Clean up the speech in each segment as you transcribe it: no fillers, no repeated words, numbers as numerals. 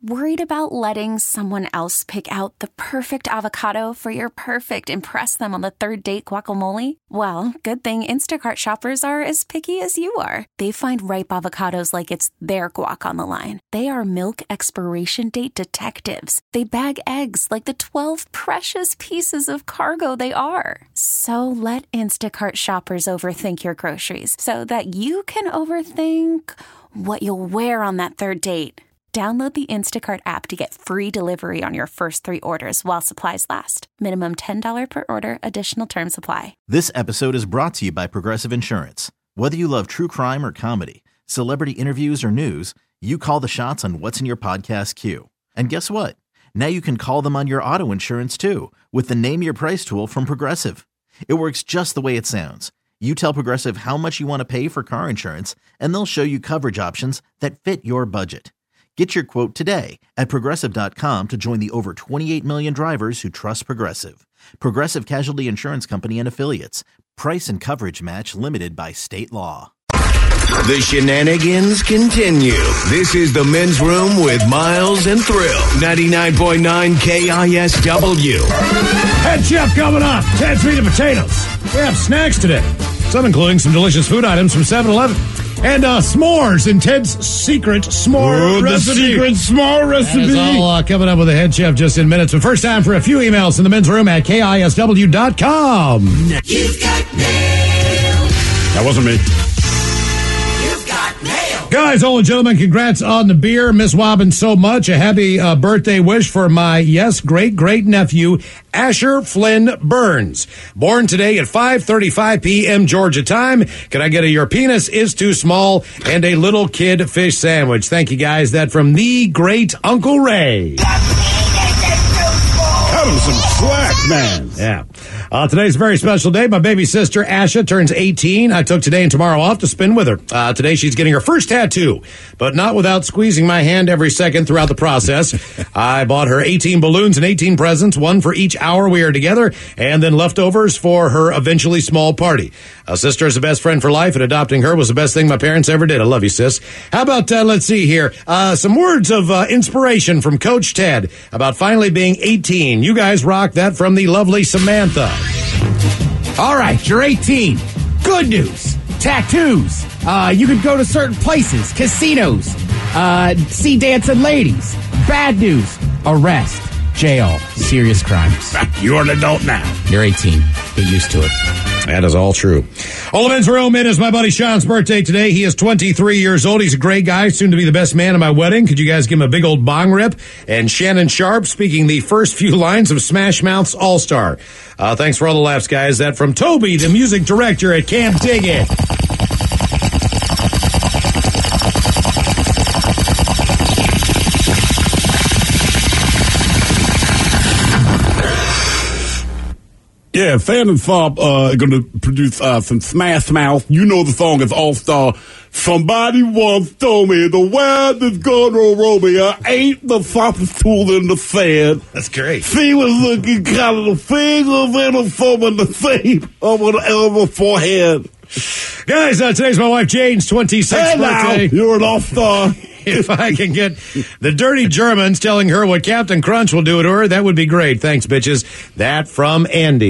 Worried about letting someone else pick out the perfect avocado for your perfect impress them on the third date guacamole? Well, good thing Instacart shoppers are as picky as you are. They find ripe avocados like it's their guac on the line. They are milk expiration date detectives. They bag eggs like the 12 precious pieces of cargo they are. So let Instacart shoppers overthink your groceries so that you can overthink what you'll wear on that third date. Download the Instacart app to get free delivery on your first 3 orders while supplies last. Minimum $10 per order. Additional terms apply. This episode is brought to you by Progressive Insurance. Whether you love true crime or comedy, celebrity interviews or news, you call the shots on what's in your podcast queue. And guess what? Now you can call them on your auto insurance too with the Name Your Price tool from Progressive. It works just the way it sounds. You tell Progressive how much you want to pay for car insurance, and they'll show you coverage options that fit your budget. Get your quote today at Progressive.com to join the over 28 million drivers who trust Progressive. Progressive Casualty Insurance Company and Affiliates. Price and coverage match limited by state law. The shenanigans continue. This is the Men's Room with Miles and Thrill. 99.9 KISW. Head Chef coming up. Ted's Meat and Potatoes. We have snacks today. Some including some delicious food items from 7-Eleven. And s'mores in Ted's secret s'more recipe. The secret s'more recipe. That is all coming up with the head chef just in minutes. But first time for a few emails in the men's room at KISW.com. You've got mail. That wasn't me. You've got mail. Guys, all and gentlemen, congrats on the beer. Miss Wobbin so much. A happy birthday wish for my, great nephew, Asher Flynn Burns. Born today at 5:35 p.m. Georgia time. Can I get a your penis is too small and a little kid fish sandwich? Thank you, guys. That from the great Uncle Ray. Cut him some slack, man. Yeah. Today's a very special day. My baby sister, Asha, turns 18. I took today and tomorrow off to spend with her. Today she's getting her first tattoo, but not without squeezing my hand every second throughout the process. I bought her 18 balloons and 18 presents, one for each hour we are together, and then leftovers for her eventually small party. Sister is the best friend for life, and adopting her was the best thing my parents ever did. I love you, sis. How about, let's see here, some words of inspiration from Coach Ted about finally being 18. You guys rock. That from the lovely Samantha. All right, you're 18. Good news. Tattoos. You could go to certain places, casinos, see dancing ladies. Bad news. Arrest. Jail. Serious crimes. You're an adult now. You're 18. Get used to it. That is all true. All the men's room. It is my buddy Sean's birthday today. He is 23 years old. He's a great guy, soon to be the best man at my wedding. Could you guys give him a big old bong rip? And Shannon Sharp speaking the first few lines of Smash Mouth's All-Star. Thanks for all the laughs, guys. That from Toby, the music director at Camp Dig It. Yeah, Fan and Fob are going to produce some Smash Mouth. You know the song is All-Star. Somebody once told me the world is going to roll me. I ain't the softest tool in the sand. That's great. She was looking kind of the fingers and the thumb and the shape of an elbow forehead. Guys, today's my wife Jane's 26th birthday. Now, you're an all-star. If I can get the dirty Germans telling her what Captain Crunch will do to her, that would be great. Thanks, bitches. That from Andy.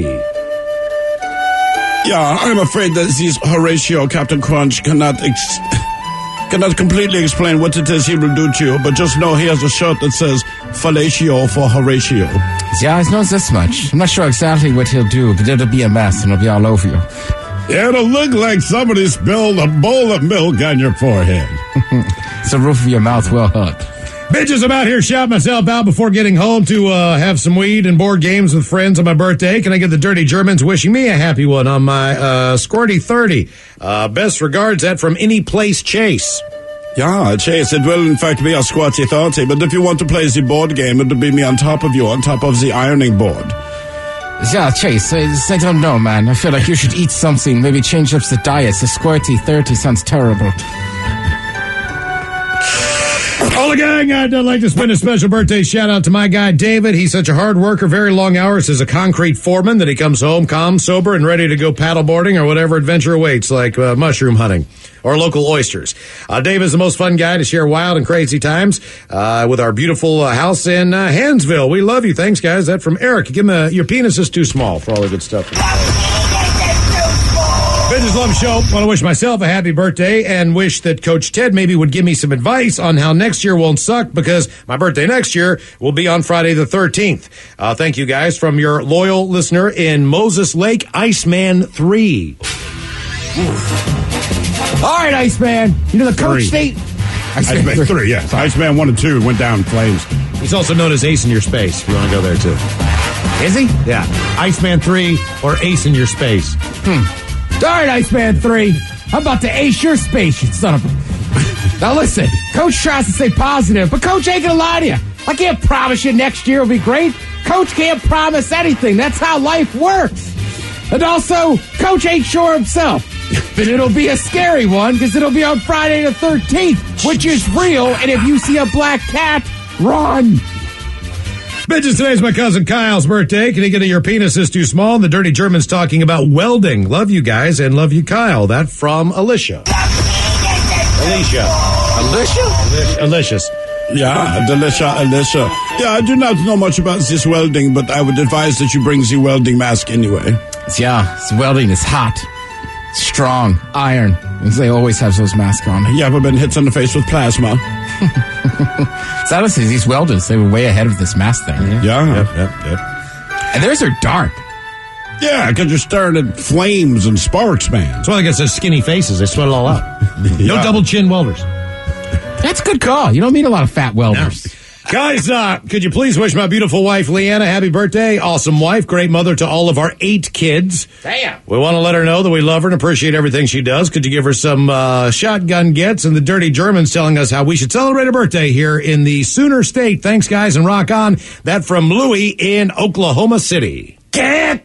Yeah, I'm afraid that this Horatio, Captain Crunch, cannot completely explain what it is he will do to you, but just know he has a shirt that says Fellatio for Horatio. Yeah, I know this much. I'm not sure exactly what he'll do, but it'll be a mess and it'll be all over you. It'll look like somebody spilled a bowl of milk on your forehead. It's the roof of your mouth well hurt. Bitches, I'm out here shouting myself out before getting home to have some weed and board games with friends on my birthday. Can I get the dirty Germans wishing me a happy one on my Squirty 30? Best regards, that from Any Place Chase. Yeah, Chase, it will in fact be a Squirty 30, but if you want to play the board game, it'll be me on top of you, on top of the ironing board. Yeah, Chase, I don't know, man. I feel like you should eat something, maybe change up the diet. The Squirty 30 sounds terrible. All the gang, I'd like to spend a special birthday shout-out to my guy, David. He's such a hard worker, very long hours as a concrete foreman that he comes home calm, sober, and ready to go paddleboarding or whatever adventure awaits, like mushroom hunting. or local oysters. Dave is the most fun guy to share wild and crazy times with our beautiful house in Hansville. We love you. Thanks, guys. That from Eric. Give him your penis is too small for all the good stuff. Bitches Love Show. Want to wish myself a happy birthday and wish that Coach Ted maybe would give me some advice on how next year won't suck, because my birthday next year will be on Friday the 13th. Thank you, guys, from your loyal listener in Moses Lake, Iceman 3. All right, Iceman. You know the Coach State... Iceman 3, yes. Iceman 1 and 2 went down in flames. He's also known as Ace in Your Space, if you want to go there, too. Is he? Yeah. Iceman 3 or Ace in Your Space. All right, Iceman 3. I'm about to ace your space, you son of a... Now listen, Coach tries to stay positive, but Coach ain't gonna lie to you. I can't promise you next year will be great. Coach can't promise anything. That's how life works. And also, Coach ain't sure himself. But it'll be a scary one, because it'll be on Friday the 13th, which is real, and if you see a black cat, run. Bitches, today's my cousin Kyle's birthday. Can he get your penis is too small? And the Dirty German's talking about welding. Love you guys and love you, Kyle. That from Alicia. Alicious. Yeah, Alicia. Yeah, I do not know much about this welding, but I would advise that you bring the welding mask anyway. Yeah, this welding is hot, strong, iron. They always have those masks on. You ever been hit in the face with plasma? So honestly, these welders, they were way ahead of this mask thing. Yeah. Yep. And theirs are dark. Yeah, because you're staring at flames and sparks, man. That's why they got such skinny faces. They sweat it all out. No double chin welders. That's a good call. You don't meet a lot of fat welders. No. Guys, could you please wish my beautiful wife, Leanna, happy birthday. Awesome wife, great mother to all of our 8 kids. Damn. We want to let her know that we love her and appreciate everything she does. Could you give her some shotgun gets? And the Dirty Germans telling us how we should celebrate her birthday here in the Sooner State. Thanks, guys, and rock on. That from Louie in Oklahoma City. Get.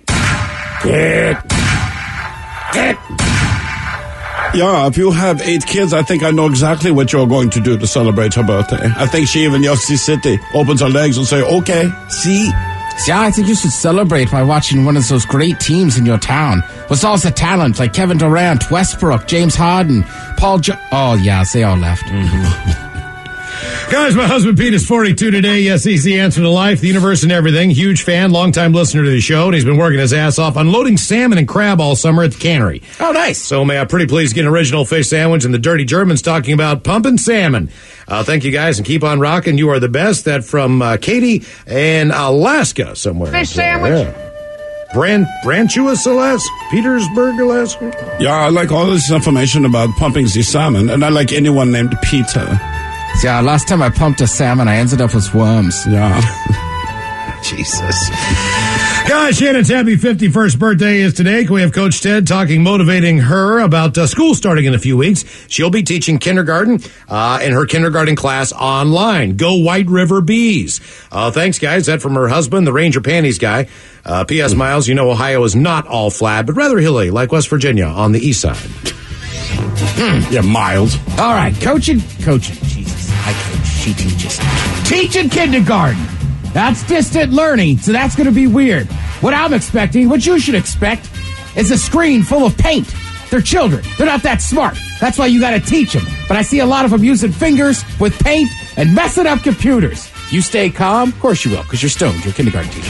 Yeah, if you have 8 kids, I think I know exactly what you're going to do to celebrate her birthday. I think she even Yossi City opens her legs and say, okay, see? Yeah, I think you should celebrate by watching one of those great teams in your town. With all the talent like Kevin Durant, Westbrook, James Harden, Paul Oh, yeah, they all left. Mm-hmm. Guys, my husband Pete is 42 today. Yes, he's the answer to life, the universe, and everything. Huge fan, longtime listener to the show, and he's been working his ass off unloading salmon and crab all summer at the cannery. Oh, nice. So may I pretty please get an original fish sandwich, and the Dirty Germans talking about pumping salmon. Thank you, guys, and keep on rocking. You are the best. That from Katie in Alaska somewhere. Fish sandwich. Yeah. Branchuas, Alaska? Petersburg, Alaska? Yeah, I like all this information about pumping the salmon, and I like anyone named Peter. Yeah, last time I pumped a salmon, I ended up with worms. Yeah. Jesus. Guys, Shannon's happy 51st birthday is today. Can we have Coach Ted motivating her about school starting in a few weeks? She'll be teaching kindergarten in her kindergarten class online. Go White River Bees. Thanks, guys. That from her husband, the Ranger Panties guy. P.S. Miles, you know Ohio is not all flat, but rather hilly, like West Virginia on the east side. Yeah, Miles. All right, coaching. Jesus, I coach. She teaches. Teaching kindergarten. That's distant learning, so that's going to be weird. What I'm expecting, what you should expect, is a screen full of paint. They're children. They're not that smart. That's why you got to teach them. But I see a lot of them using fingers with paint and messing up computers. You stay calm? Of course you will, because you're stoned. You're a kindergarten teacher.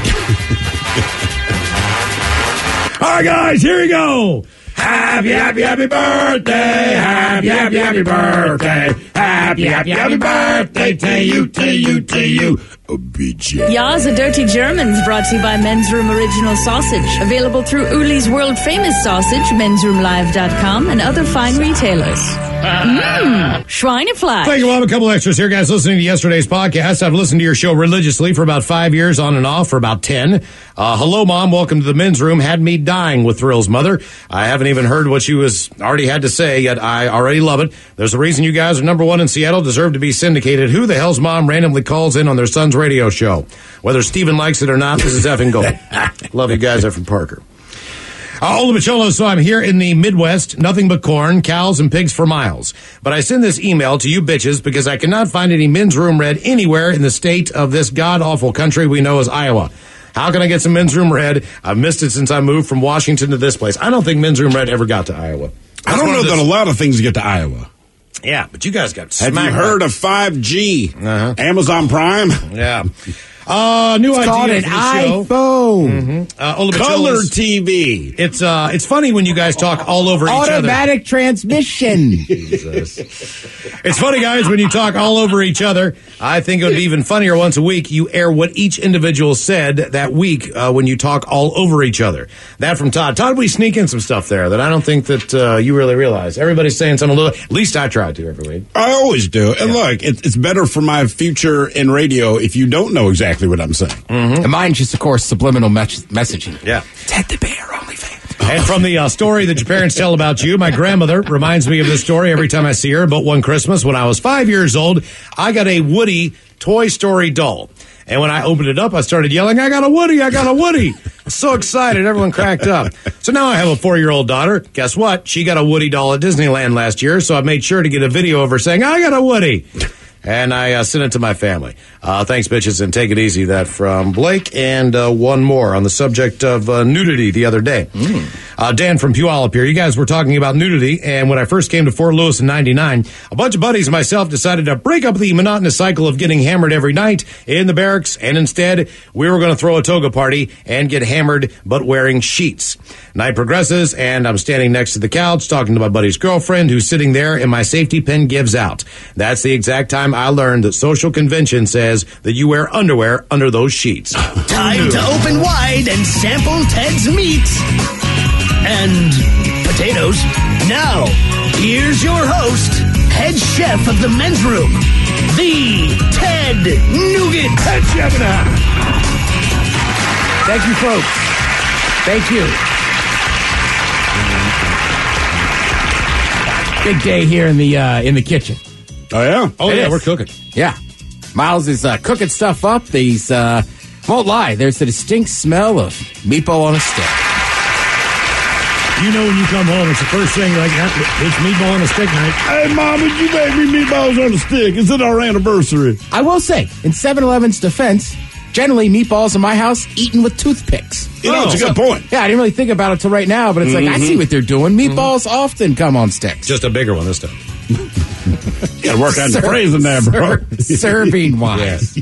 All right, guys, here we go. Happy birthday. Happy birthday. Happy birthday to you. Ya's a Dirty Germans brought to you by Men's Room Original Sausage. Available through Uli's World Famous Sausage, mensroomlive.com, and other fine retailers. Schweinefleisch. Thank you. We'll have a couple extras here, guys, listening to yesterday's podcast. I've listened to your show religiously for about 5 years, on and off for about 10. Hello, Mom. Welcome to the men's room. Had me dying with Thrill's mother. I haven't even heard what she already had to say, yet I already love it. There's a reason you guys are number one in Seattle, deserve to be syndicated. Who the hell's mom randomly calls in on their son's radio show? Whether Steven likes it or not, this is effing gold. Love you guys. I'm from Parker. Ola Micholo, so I'm here in the Midwest, nothing but corn, cows, and pigs for miles. But I send this email to you bitches because I cannot find any men's room red anywhere in the state of this god-awful country we know as Iowa. How can I get some men's room red? I've missed it since I moved from Washington to this place. I don't think men's room red ever got to Iowa. I don't know that a lot of things get to Iowa. Yeah, but you guys got Have you heard of 5G? Amazon Prime? Yeah. New idea called an for the show. iPhone. Color TV. It's funny when you guys talk all over each other. Automatic transmission. It's funny, guys, when you talk all over each other. I think it would be even funnier once a week. You air what each individual said that week when you talk all over each other. That from Todd. Todd, we sneak in some stuff there that I don't think that you really realize. Everybody's saying something a little. At least I try to every week. I always do. And look, it's better for my future in radio if you don't know exactly what I'm saying. And mine's just, of course, subliminal messaging. Yeah. Ted the Bear, OnlyFans. And from the story that your parents tell about you, my grandmother reminds me of this story every time I see her. But one Christmas, when I was 5 years old, I got a Woody Toy Story doll. And when I opened it up, I started yelling, I got a Woody, I got a Woody. So excited, everyone cracked up. So now I have a 4-year-old daughter. Guess what? She got a Woody doll at Disneyland last year, so I made sure to get a video of her saying, I got a Woody. And I sent it to my family. Thanks, bitches, and take it easy. That from Blake, and one more on the subject of nudity the other day. Dan from Puyallup here. You guys were talking about nudity, and when I first came to Fort Lewis in '99, a bunch of buddies and myself decided to break up the monotonous cycle of getting hammered every night in the barracks, and instead, we were going to throw a toga party and get hammered, but wearing sheets. Night progresses, and I'm standing next to the couch talking to my buddy's girlfriend, who's sitting there, and my safety pin gives out. That's the exact time I learned that social convention says that you wear underwear under those sheets. Time to open wide and sample Ted's meat and potatoes. Now, here's your host, head chef of the men's room, the Ted Nugent. Head chef in the house. Thank you, folks. Thank you. Big day here in the kitchen. Oh, yeah? Oh, It yeah, is. we're cooking. Yeah. Miles is cooking stuff up. These, won't lie, there's the distinct smell of meatball on a stick. You know when you come home, it's the first thing you're like, it's meatball on a stick night. Hey, Mom, would you make me meatballs on a stick? It's our anniversary. I will say, in 7-Eleven's defense, generally meatballs in my house eaten with toothpicks. You know, it's a good point. Yeah, I didn't really think about it till right now, but it's like, I see what they're doing. Meatballs often come on sticks. Just a bigger one this time. You got to work on the phrasing there, bro. Serving wise.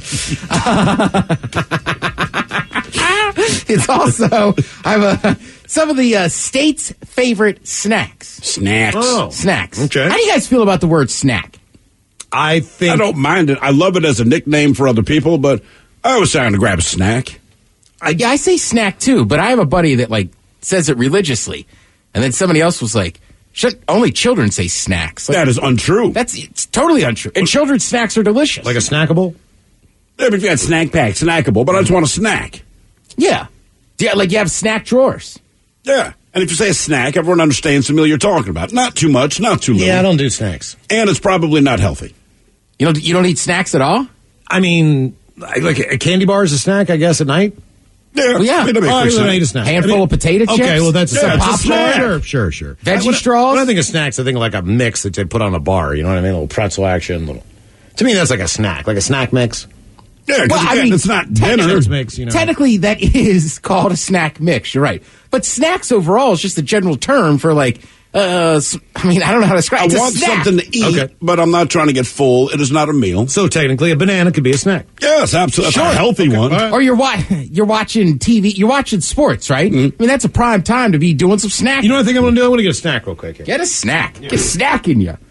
It's also, I have some of the state's favorite snacks. Snacks. Oh. Snacks. Okay. How do you guys feel about the word snack? I think. I don't mind it. I love it as a nickname for other people, but I was trying to grab a snack. I say snack too, but I have a buddy that like says it religiously, and then somebody else was like, only children say snacks. Like, That is untrue. it's totally untrue. And children's snacks are delicious. Like a snackable? Yeah, but if you had snack pack, snackable, but I just want a snack. yeah, like you have snack drawers. Yeah. And if you say a snack, everyone understands the meal you're talking about. Not too much, not too little. Yeah, I don't do snacks. And it's probably not healthy. You don't eat snacks at all? I mean, like a candy bar is a snack, I guess, at night. Yeah. Well, yeah. I mean, Oh, I makes eat a sense. snack. Handful of potato chips? Okay, well, that's a Yeah, snack. it's a snack. Sure. Veggie When straws? I think of snacks, I think of like a mix that they put on a bar. You know what I mean? A little pretzel action. To me, that's like a snack mix. Yeah, because Well, I mean, it's not dinner. Mix mix, you know. Technically, that is called a snack mix. You're right. But snacks overall is just a general term for like, I mean, I don't know how to describe I it. It's a want snack. something to eat, Okay. but I'm not trying to get full. It is not a meal. So technically, a banana could be a snack. Yes, absolutely. That's a healthy one. All right. Or you're watching TV. You're watching sports, right? I mean, that's a prime time to be doing some snacking. You know what I think I'm going to do? I'm going to get a snack real quick here. Get a snack. Get a snack in you.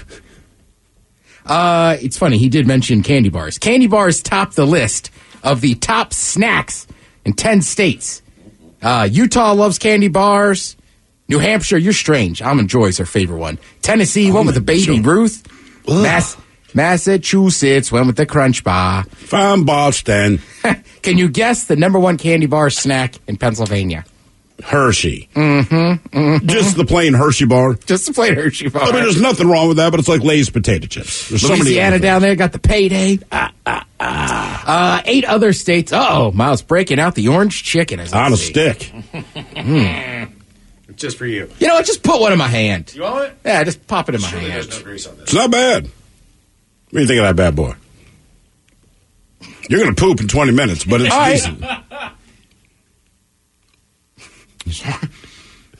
It's funny. He did mention candy bars. Candy bars top the list of the top snacks in 10 states. Utah loves candy bars. New Hampshire, you're strange. Almond Joy is her favorite one. Tennessee went with the Baby Ruth. Massachusetts went with the Crunch Bar. From Boston. Can you guess the number one candy bar snack in Pennsylvania? Hershey. Just the plain Hershey bar. Just a plain Hershey bar. I mean, there's nothing wrong with that, but it's like Lay's potato chips. There's so many Louisiana other down there got the payday. 8 other states. Uh-oh, Miles breaking out the orange chicken. As I on a see. stick. Just for you. You know what? Just put one in my hand. You want it? Yeah, just pop it in my Surely hand. there's no grease on this. It's not bad. What do you think of that bad boy? You're going to poop in 20 minutes, but it's All right. decent.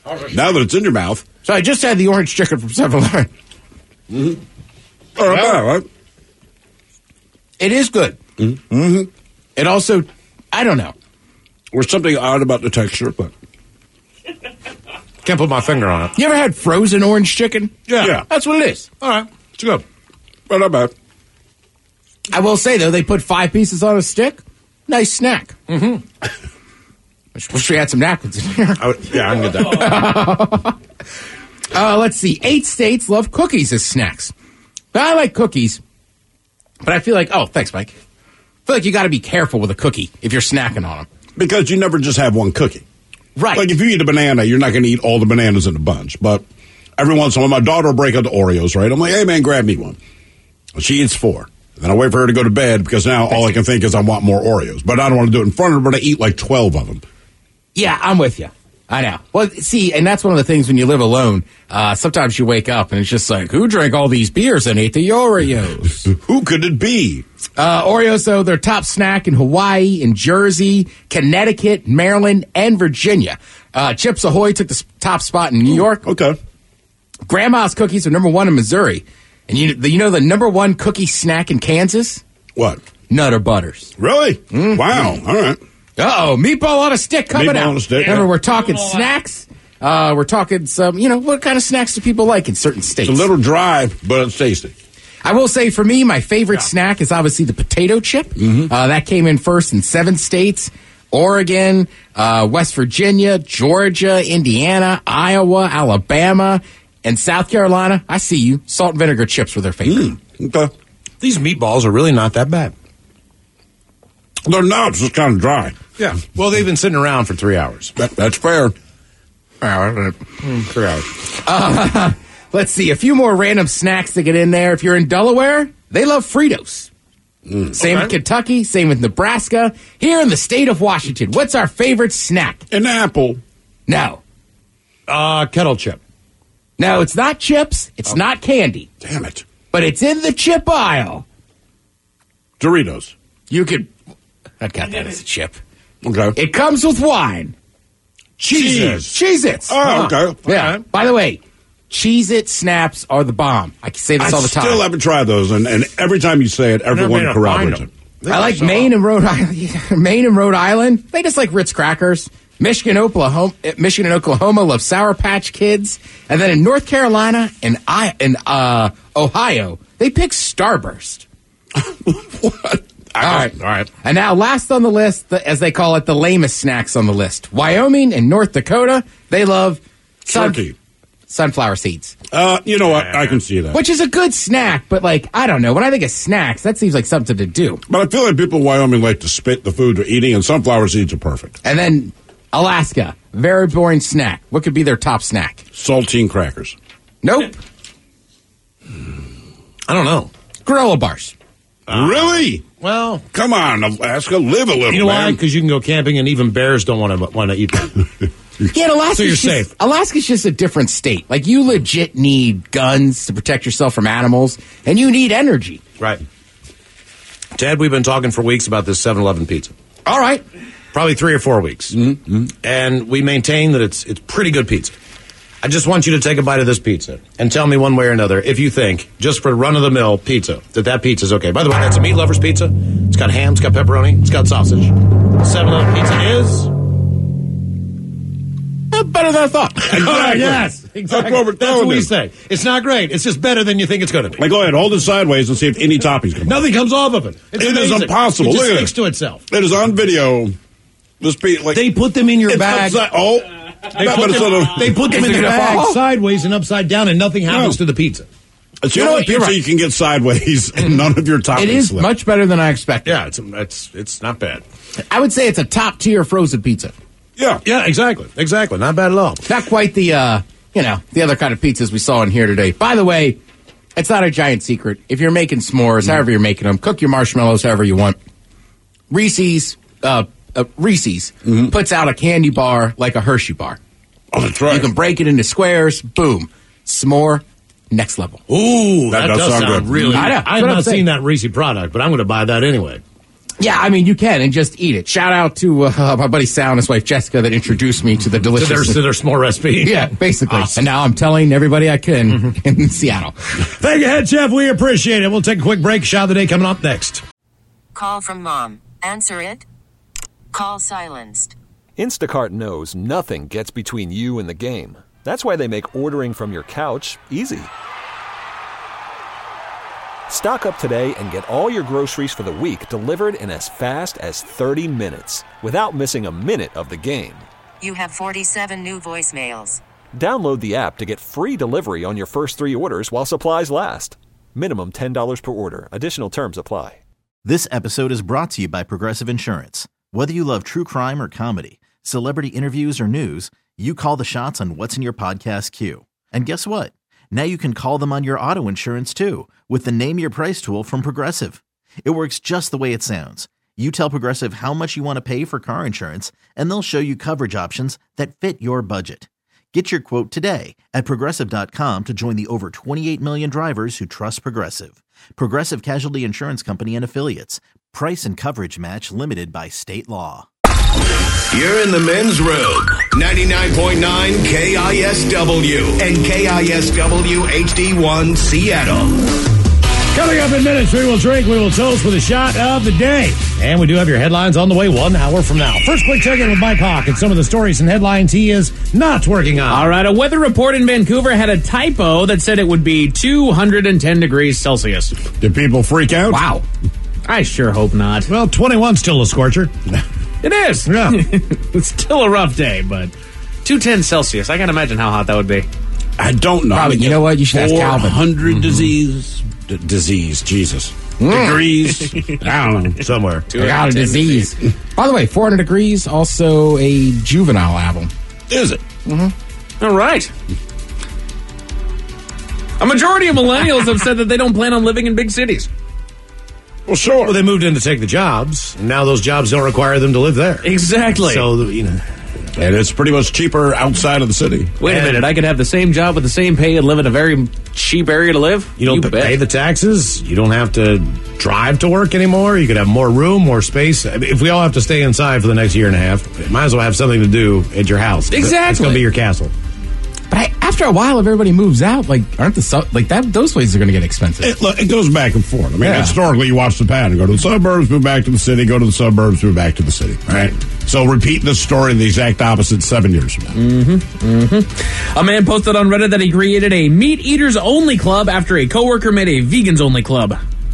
Now that it's in your mouth. So I just had the orange chicken from 7-Eleven. Mm-hmm. All right. It is good. Mm-hmm. It also, I don't know. There's something odd about the texture, but can't put my finger on it. You ever had frozen orange chicken? Yeah. That's what it is. All right, it's good. But not bad. I will say, though, they put 5 pieces on a stick. Nice snack. Mm-hmm. Wish we had some napkins in here. Yeah, I can get that. Let's see. 8 states love cookies as snacks. But I like cookies, but I feel like, thanks, Mike. I feel like you got to be careful with a cookie if you're snacking on them. Because you never just have one cookie. Right. Like if you eat a banana, you're not going to eat all the bananas in a bunch. But every once in a while, my daughter will break out the Oreos, right? I'm like, hey, man, grab me one. She eats 4. Then I wait for her to go to bed because now all I can think is I want more Oreos. But I don't want to do it in front of her, but I eat like 12 of them. Yeah, I'm with you. I know. Well, see, and that's one of the things when you live alone, sometimes you wake up and it's just like, who drank all these beers and ate the Oreos? Who could it be? Oreos, though, they're top snack in Hawaii, in Jersey, Connecticut, Maryland, and Virginia. Chips Ahoy took the top spot in New York. Okay. Grandma's cookies are number 1 in Missouri. And you know the number 1 cookie snack in Kansas? What? Nutter Butters. Really? Mm-hmm. Wow. All right. Uh-oh, meatball on a stick coming Meatball out. on a stick, Remember, yeah. we're talking snacks. We're talking some, what kind of snacks do people like in certain states? It's a little dry, but it's tasty. I will say, for me, my favorite snack is obviously the potato chip. Mm-hmm. That came in first in 7 states. Oregon, West Virginia, Georgia, Indiana, Iowa, Alabama, and South Carolina. I see you. Salt and vinegar chips were their favorite. Okay. These meatballs are really not that bad. They're not. It's just kind of dry. Yeah. Well, they've been sitting around for 3 hours. That's fair. 3 hours. Let's see. A few more random snacks to get in there. If you're in Delaware, they love Fritos. Same with Kentucky. Same with Nebraska. Here in the state of Washington, what's our favorite snack? An apple. No. Kettle chip. No, it's not chips. It's not candy. Damn it. But it's in the chip aisle. Doritos. You could... I'd got that as a chip. Okay. It comes with wine. Cheez-Its. Oh, okay. Yeah. Okay. By the way, Cheez-It snaps are the bomb. I can say this all the time. I still haven't tried those, and every time you say it, everyone corroborates it. I like Maine and Rhode Island. Maine and Rhode Island. They just like Ritz crackers. Michigan and Oklahoma love Sour Patch Kids, and then in North Carolina and Ohio, they pick Starburst. What? All right. And now, last on the list, as they call it, the lamest snacks on the list. Wyoming and North Dakota, they love Turkey. Sunflower seeds. You know what? I can see that. Which is a good snack, but, I don't know. When I think of snacks, that seems like something to do. But I feel like people in Wyoming like to spit the food they're eating, and sunflower seeds are perfect. And then Alaska, very boring snack. What could be their top snack? Saltine crackers. Nope. I don't know. Granola bars. Really? Well, come on, Alaska, live a little. You know man. why? Because you can go camping, and even bears don't want to eat them. Yeah, Alaska's so you're safe. Alaska's just a different state. You legit need guns to protect yourself from animals, and you need energy. Right. Ted, we've been talking for weeks about this 7-Eleven pizza. All right. Probably 3 or 4 weeks. Mm-hmm. And we maintain that it's pretty good pizza. I just want you to take a bite of this pizza and tell me one way or another if you think, just for run-of-the-mill pizza, that pizza's okay. By the way, that's a meat lover's pizza. It's got ham, it's got pepperoni, it's got sausage. 7-Eleven pizza is... better than I thought. Exactly. Yes, exactly. That's what we say. It's not great. It's just better than you think it's going to be. Go ahead, hold it sideways and see if any toppings come Nothing comes off of it. It's It amazing. is impossible. It just Look at sticks it. to itself. It is on video. This They put them in your bag. They put them in the bag sideways and upside down, and nothing happens to the pizza. It's the only pizza you can get sideways, and none of your toppings It is slip. much better than I expected. Yeah, it's not bad. I would say it's a top-tier frozen pizza. Yeah, exactly. Not bad at all. Not quite the the other kind of pizzas we saw in here today. By the way, it's not a giant secret. If you're making s'mores, however you're making them, cook your marshmallows however you want. Reese's puts out a candy bar like a Hershey bar. Oh, that's right. You can break it into squares. Boom. S'more, next level. Ooh, that does sound good. really. I know. I have not seen that Reese product, but I'm going to buy that anyway. Yeah, I mean, you can, and just eat it. Shout out to my buddy Sal and his wife Jessica that introduced me to the delicious... To their small recipe. Yeah, basically. Awesome. And now I'm telling everybody I can in Seattle. Thank you, Head Chef. We appreciate it. We'll take a quick break. Shot of the day coming up next. Call from mom. Answer it. Call silenced. Instacart knows nothing gets between you and the game. That's why they make ordering from your couch easy. Stock up today and get all your groceries for the week delivered in as fast as 30 minutes without missing a minute of the game. You have 47 new voicemails. Download the app to get free delivery on your first 3 orders while supplies last. Minimum $10 per order. Additional terms apply. This episode is brought to you by Progressive Insurance. Whether you love true crime or comedy, celebrity interviews or news, you call the shots on what's in your podcast queue. And guess what? Now you can call them on your auto insurance too with the Name Your Price tool from Progressive. It works just the way it sounds. You tell Progressive how much you want to pay for car insurance, and they'll show you coverage options that fit your budget. Get your quote today at Progressive.com to join the over 28 million drivers who trust Progressive. Progressive Casualty Insurance Company and Affiliates. Price and coverage match limited by state law. You're in the men's room. 99.9 KISW and KISW HD1 Seattle. Coming up in minutes, we will drink, we will toast with a shot of the day. And we do have your headlines on the way 1 hour from now. First, quick check-in with Mike Hawk and some of the stories and headlines he is not working on. All right, a weather report in Vancouver had a typo that said it would be 210 degrees Celsius. Did people freak out? Wow. I sure hope not. Well, 21's still a scorcher. It is. Yeah. It's still a rough day, but 210 Celsius. I can't imagine how hot that would be. I don't know. Probably, you know what? You should ask Calvin. 400 disease, Jesus. Degrees. I don't know. Somewhere. I got a disease. By the way, 400 Degrees, also a Juvenile album. Is it? All right. A majority of millennials have said that they don't plan on living in big cities. Well, sure. Well, they moved in to take the jobs, and now those jobs don't require them to live there. Exactly. So, you know. And it's pretty much cheaper outside of the city. Wait a minute. I could have the same job with the same pay and live in a very cheap area to live? You don't pay the taxes. You don't have to drive to work anymore. You could have more room, more space. I mean, if we all have to stay inside for the next year and a half, you might as well have something to do at your house. Exactly. It's going to be your castle. But after a while, if everybody moves out, those places are going to get expensive. It goes back and forth. I mean, historically, you watch the pattern. Go to the suburbs, move back to the city. Go to the suburbs, move back to the city. Right? So repeat this story the exact opposite 7 years from now. A man posted on Reddit that he created a meat eaters only club after a coworker made a vegans only club.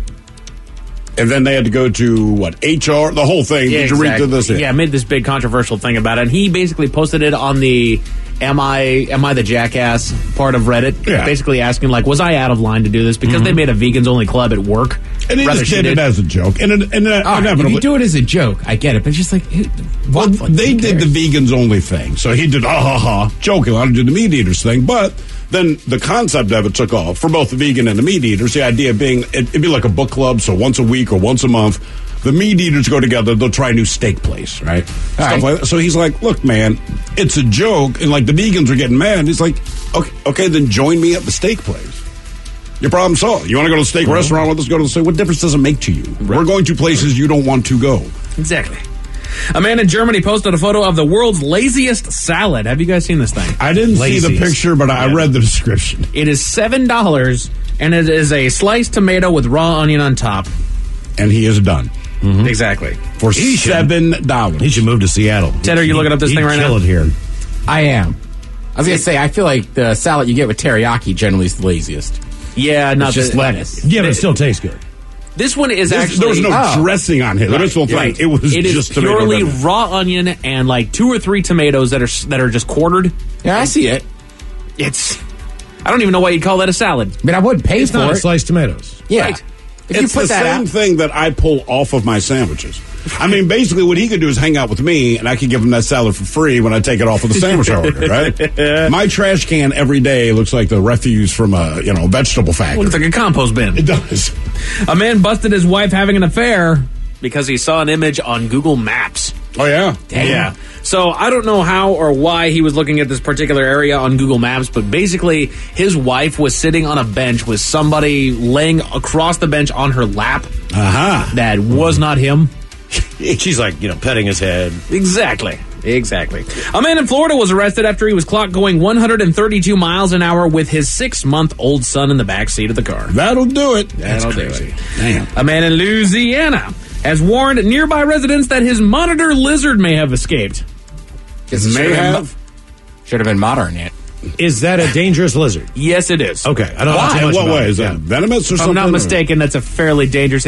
And then they had to go to, HR? The whole thing. Yeah, Did you read through this? Yeah, made this big controversial thing about it. And he basically posted it on the Am I the Jackass part of Reddit. Yeah. Basically asking, was I out of line to do this? Because they made a vegans only club at work. And he just did it as a joke. And if you do it as a joke, I get it. But it's just they did the vegans only thing. So he did, joking. I did the meat eaters thing. But then the concept of it took off for both the vegan and the meat eaters. The idea being it'd be like a book club. So once a week or once a month, the meat eaters go together. They'll try a new steak place, right? Stuff like that. So he's like, look, man, it's a joke. And the vegans are getting mad. He's like, okay, then join me at the steak place. Your problem solved. You want to go to the steak restaurant with us? Go to the steak. What difference does it make to you? Right. We're going to places you don't want to go. Exactly. A man in Germany posted a photo of the world's laziest salad. Have you guys seen this thing? I didn't see the picture, but I read the description. It is $7, and it is a sliced tomato with raw onion on top. And he is done. Mm-hmm. Exactly. For $7. He should move to Seattle. Ted, are you looking up this thing right now? Kill it here. I am. I was going to say, I feel like the salad you get with teriyaki generally is the laziest. Yeah, not just lettuce. Yeah, but it still tastes good. This one is actually... There was no dressing on it. Right. It was just purely raw onion and 2 or 3 tomatoes that are just quartered. Yeah, I see it. I don't even know why you'd call that a salad. I mean, I wouldn't pay for it. Sliced tomatoes. Yeah. Right. If it's the same thing that I pull off of my sandwiches. I mean, basically what he could do is hang out with me, and I could give him that salad for free when I take it off of the sandwich I ordered, right? My trash can every day looks like the refuse from a vegetable factory. Looks like a compost bin. It does. A man busted his wife having an affair because he saw an image on Google Maps. Oh, yeah? Damn. Yeah. So I don't know how or why he was looking at this particular area on Google Maps, but basically his wife was sitting on a bench with somebody laying across the bench on her lap. Uh-huh. That was not him. She's like, petting his head. Exactly. A man in Florida was arrested after he was clocked going 132 miles an hour with his 6-month-old son in the backseat of the car. That'll do it. That'll do crazy. it. Damn. A man in Louisiana has warned nearby residents that his monitor lizard may have escaped. Should have been modern yet. Is that a dangerous lizard? Yes, it is. Okay. I don't know too In much what about way? it. Is that venomous or If something? I'm not mistaken, that's a fairly dangerous.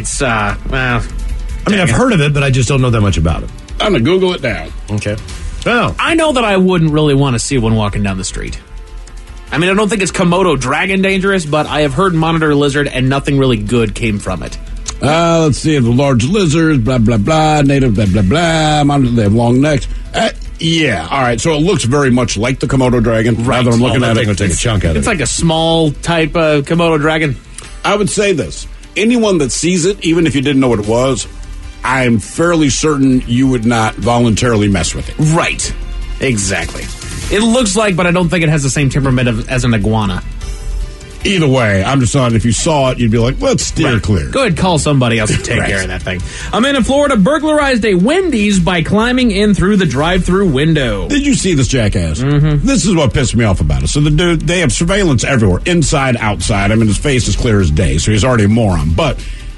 I've heard of it, but I just don't know that much about it. I'm going to Google it now. Okay. Oh. I know that I wouldn't really want to see one walking down the street. I mean, I don't think it's Komodo dragon dangerous, but I have heard monitor lizard and nothing really good came from it. Let's see. The large lizards, blah, blah, blah, native, blah, blah, blah. They have long necks. Yeah. All right. So it looks very much like the Komodo dragon. Right. Now that I'm looking at it, Going to take a chunk out of it. It's like a small type of Komodo dragon. I would say this. Anyone that sees it, even if you didn't know what it was, I'm fairly certain you would not voluntarily mess with it. Right. Exactly. It looks like, but I don't think it has the same temperament as an iguana. Either way, I'm just saying if you saw it, you'd be like, let's steer clear. Go ahead, call somebody else to take care of that thing. A man in Florida burglarized a Wendy's by climbing in through the drive-through window. Did you see this jackass? Mm-hmm. This is what pissed me off about it. So the dude, they have surveillance everywhere, inside, outside. I mean, his face is clear as day, so he's already a moron. But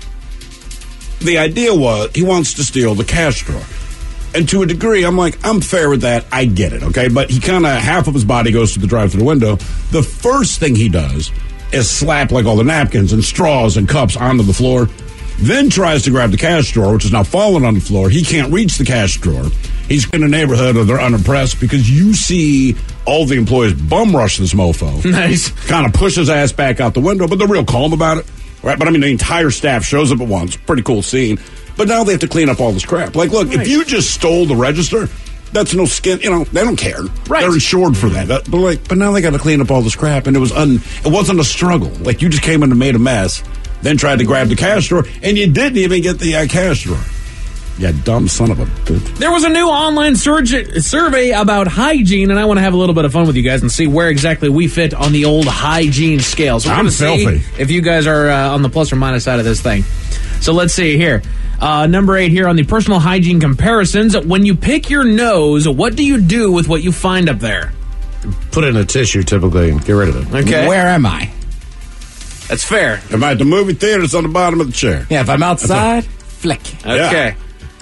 the idea was he wants to steal the cash drawer. And to a degree, I'm like, I'm fair with that. I get it, okay? But he kind of, half of his body goes to the drive-through window. The first thing he does is slap like all the napkins and straws and cups onto the floor, then tries to grab the cash drawer, which is now falling on the floor. He can't reach the cash drawer. He's in a neighborhood where they're unimpressed because you see all the employees bum rush this mofo. Nice. Kind of push his ass back out the window, but they're real calm about it. Right? But I mean, the entire staff shows up at once. Pretty cool scene. But now they have to clean up all this crap. Like, look, if you just stole the register, that's no skin. They don't care. Right. They're insured for that. But now they got to clean up all this crap, and it wasn't a struggle. Like, you just came in and made a mess, then tried to grab the cash drawer, and you didn't even get the cash drawer. Yeah, dumb son of a bitch. There was a new online survey about hygiene, and I want to have a little bit of fun with you guys and see where exactly we fit on the old hygiene scale. So we're going to see if you guys are on the plus or minus side of this thing. So let's see here. Number 8 here on the personal hygiene comparisons. When you pick your nose, what do you do with what you find up there? Put it in a tissue, typically, and get rid of it. Okay. Where am I? That's fair. Am I at the movie theater? It's on the bottom of the chair. Yeah, if I'm outside, flick. Okay.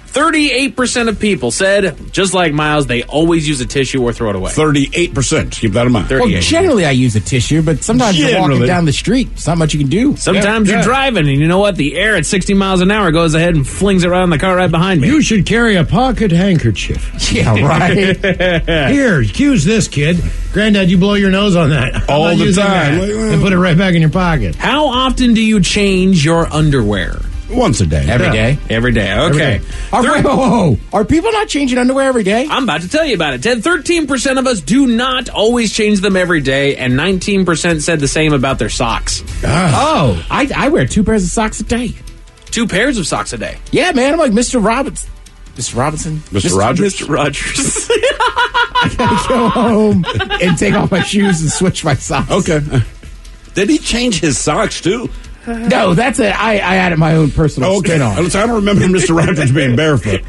38% of people said, just like Miles, they always use a tissue or throw it away. 38%. Keep that in mind. Well, generally I use a tissue, but sometimes you're walking down the street. There's not much you can do. Sometimes you're driving, and you know what? The air at 60 miles an hour goes ahead and flings it right in the car right behind me. You should carry a pocket handkerchief. Yeah, right. Here, use this, kid. Granddad, you blow your nose on that. All the time. And put it right back in your pocket. How often do you change your underwear? Once a day. Every day. Every day. Okay. Are people not changing underwear every day? I'm about to tell you about it, Ted. 13% of us do not always change them every day, and 19% said the same about their socks. Oh, I wear 2 pairs of socks a day. 2 pairs of socks a day. Yeah, man. I'm like Mr. Robinson. Mr. Robinson? Mr. Rogers? Mr. Rogers. I gotta go home and take off my shoes and switch my socks. Okay. Did he change his socks, too? No, that's it. I added my own personal spin on. I don't remember Mr. Rogers being barefoot.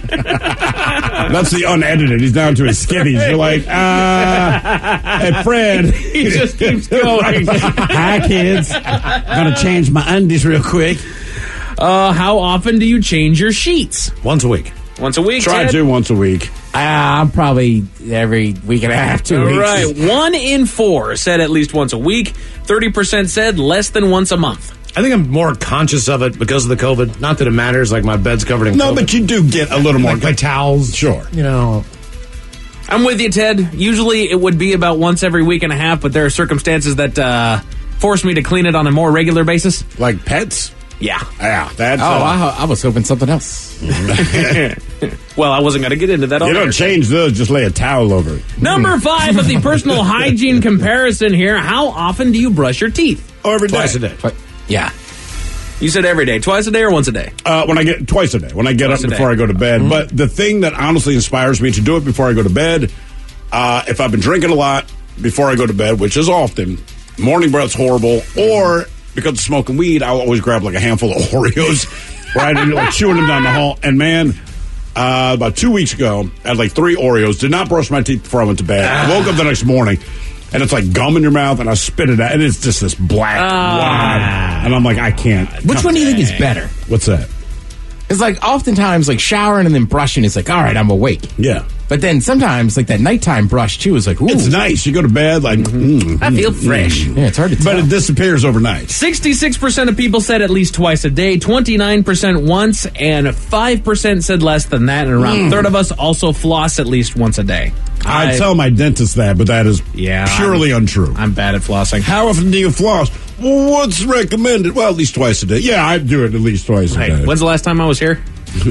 That's the unedited. He's down to his skivvies. You're like, hey, Fred. He just keeps going. Hi, kids. Gonna change my undies real quick. How often do you change your sheets? Once a week. Once a week, Try Ted? to once a week. I'm probably every week and a half, 2 weeks. All right. 1 in 4 said at least once a week. 30% said less than once a month. I think I'm more conscious of it because of the COVID. Not that it matters, like my bed's covered in COVID. No, but you do get a little more. Like my towels. Sure. You know. I'm with you, Ted. Usually it would be about once every week and a half, but there are circumstances that force me to clean it on a more regular basis. Like pets? Yeah. Yeah. That's, I was hoping something else. Well, I wasn't going to get into that. You don't change those, just lay a towel over it. Number 5 of the personal hygiene comparison here. How often do you brush your teeth? Every day. Twice a day. Yeah. You said every day. Twice a day or once a day? Twice a day. When I get up before I go to bed. Mm-hmm. But the thing that honestly inspires me to do it before I go to bed, if I've been drinking a lot before I go to bed, which is often, morning breath's horrible, or because of smoking weed, I'll always grab like a handful of Oreos right? And you're like chewing them down the hall. And man, about 2 weeks ago, I had like 3 Oreos. Did not brush my teeth before I went to bed. I woke up the next morning, and it's like gum in your mouth, and I spit it out, and it's just this black wad. And I'm like, I can't. Which one do you think is better? What's that? It's like oftentimes like showering and then brushing is like, all right, I'm awake. Yeah. But then sometimes like that nighttime brush too is like, ooh. It's nice. You go to bed like, I feel fresh. Yeah, it's hard to tell. But it disappears overnight. 66% of people said at least twice a day, 29% once, and 5% said less than that, and around a third of us also floss at least once a day. I tell my dentist that, but that is purely untrue. I'm bad at flossing. How often do you floss? Well, what's recommended? Well, at least twice a day. Yeah, I do it at least twice a day. When's the last time I was here?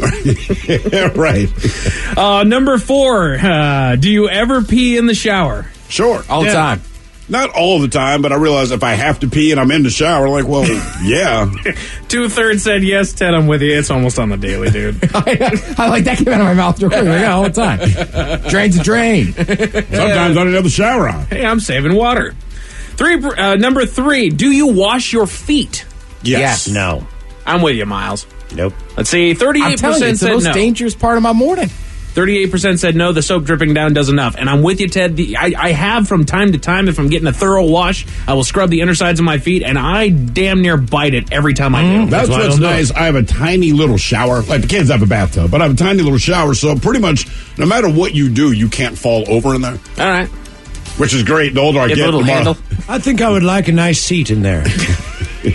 Right. Number 4, do you ever pee in the shower? Sure. All the time. Not all the time, but I realize if I have to pee and I'm in the shower, like, well, yeah. 2/3 said yes. Ted, I'm with you. It's almost on the daily, dude. I like that came out of my mouth real quick. Yeah, all the time. Drain's a drain. Sometimes I don't have the shower on. Hey, I'm saving water. Number 3, do you wash your feet? Yes. No. I'm with you, Miles. Nope. Let's see. 38% it's the said most no. dangerous part of my morning. 38% said no, the soap dripping down does enough. And I'm with you, Ted. I have from time to time, if I'm getting a thorough wash, I will scrub the inner sides of my feet, and I damn near bite it every time I do. That's what's nice. I have a tiny little shower. Like the kids have a bathtub, but I have a tiny little shower, so pretty much no matter what you do, you can't fall over in there. All right. Which is great. The older I get, a little the more handle. I think I would like a nice seat in there. so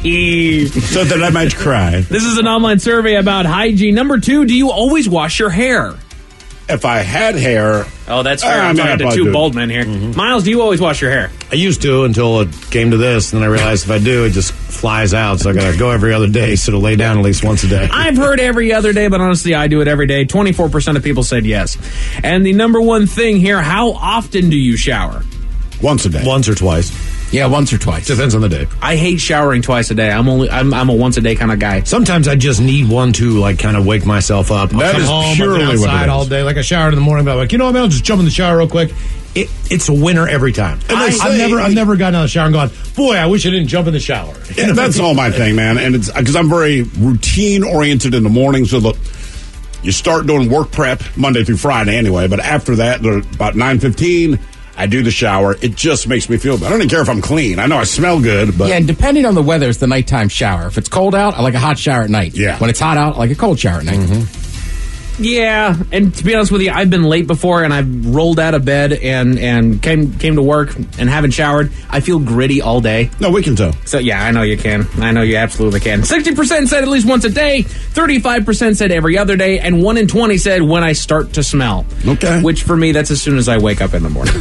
that I might cry. This is an online survey about hygiene. Number 2, do you always wash your hair? If I had hair... Oh, that's fair. I'm talking to 2 bald men here. Miles, do you always wash your hair? I used to until it came to this, and then I realized if I do, it just flies out, so I gotta go every other day, so it'll lay down at least once a day. I've heard every other day, but honestly, I do it every day. 24% of people said yes. And the number 1 thing here, how often do you shower? Once a day. Once or twice. Yeah, once or twice. Depends on the day. I hate showering twice a day. I'm a once a day kind of guy. Sometimes I just need one to like kind of wake myself up. That is purely what it is. Outside all day, like I showered in the morning, but I'm like, you know what, man, I'll just jump in the shower real quick. It's a winner every time. I've never gotten out of the shower and gone, boy, I wish I didn't jump in the shower. Yeah, that's all my thing, man. And it's because I'm very routine oriented in the morning. So look, you start doing work prep Monday through Friday anyway. But after that, about 9:15. I do the shower. It just makes me feel better. I don't even care if I'm clean. I know I smell good, but... Yeah, and depending on the weather, it's the nighttime shower. If it's cold out, I like a hot shower at night. Yeah. When it's hot out, I like a cold shower at night. Yeah, and to be honest with you, I've been late before, and I've rolled out of bed and came to work and haven't showered. I feel gritty all day. No, we can tell. So, yeah, I know you can. I know you absolutely can. 60% said at least once a day, 35% said every other day, and 1 in 20 said when I start to smell. Okay. Which, for me, that's as soon as I wake up in the morning.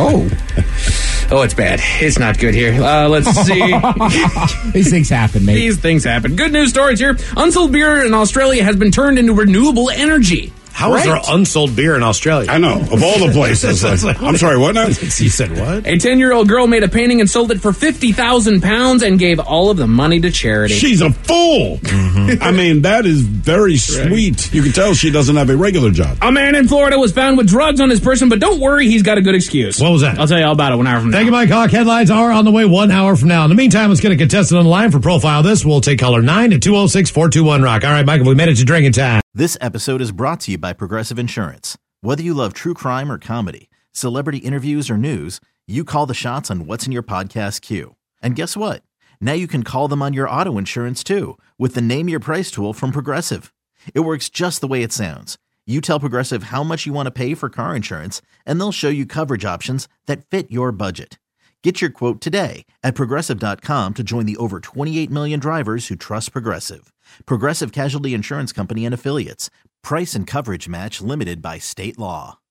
Oh, it's bad. It's not good here. Let's see. These things happen, mate. These things happen. Good news stories here. Unsold beer in Australia has been turned into renewable energy. How is there unsold beer in Australia? I know, of all the places. I'm sorry, what now? You said what? A 10-year-old girl made a painting and sold it for £50,000 and gave all of the money to charity. She's a fool. I mean, that is very sweet. You can tell she doesn't have a regular job. A man in Florida was found with drugs on his person, but don't worry, he's got a good excuse. What was that? I'll tell you all about it 1 hour from now. Thank you, Mike Hawk. Headlines are on the way 1 hour from now. In the meantime, let's get a contestant on the line for Profile This. We'll take caller 9 at 206-421-ROCK. All right, Michael, we made it to drinking time. This episode is brought to you by Progressive Insurance. Whether you love true crime or comedy, celebrity interviews or news, you call the shots on what's in your podcast queue. And guess what? Now you can call them on your auto insurance too with the Name Your Price tool from Progressive. It works just the way it sounds. You tell Progressive how much you want to pay for car insurance, and they'll show you coverage options that fit your budget. Get your quote today at Progressive.com to join the over 28 million drivers who trust Progressive. Progressive Casualty Insurance Company and Affiliates. Price and coverage match limited by state law.